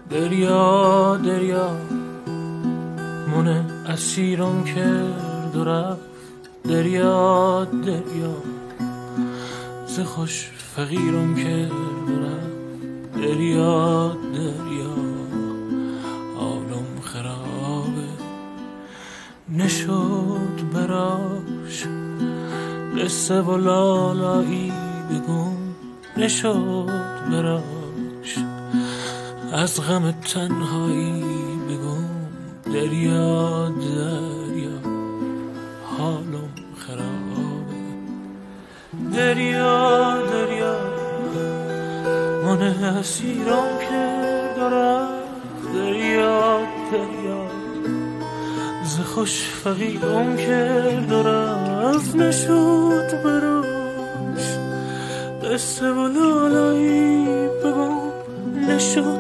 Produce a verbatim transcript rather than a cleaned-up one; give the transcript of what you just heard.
دریا دریا من اسیرم کرد و رفت. دریا دریا ز خوش فقیرم کرد و رفت. دریا دریا حالم خرابه نشد براش قصه و لالایی بگم. نشد براش از غم تنهایی بگم. دریا دریا حالم خرابه. دریا دریا من اسیرم کرد و رفت. دریا دریا ز خوش فقیرم کرد و رفت. نشد براش قصه و لالایی بگم. نشد